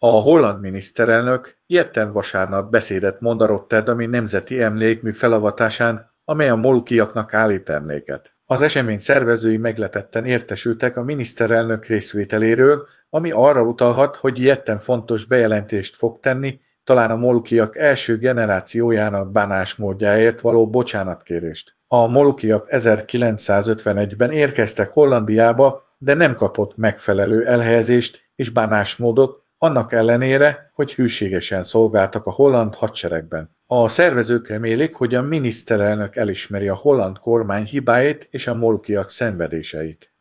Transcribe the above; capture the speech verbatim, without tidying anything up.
A holland miniszterelnök ilyetten vasárnap beszédet mond a rotterdami nemzeti emlékmű felavatásán, amely a molukiaknak állít emléket. Az esemény szervezői meglepetten értesültek a miniszterelnök részvételéről, ami arra utalhat, hogy ilyetten fontos bejelentést fog tenni, talán a molukiak első generációjának bánásmódjáért való bocsánatkérést. A molukiak ezerkilencszázötvenegyben érkeztek Hollandiába, de nem kapott megfelelő elhelyezést és bánásmódot, annak ellenére, hogy hűségesen szolgáltak a holland hadseregben. A szervezők remélik, hogy a miniszterelnök elismeri a holland kormány hibáit és a molukiak szenvedéseit.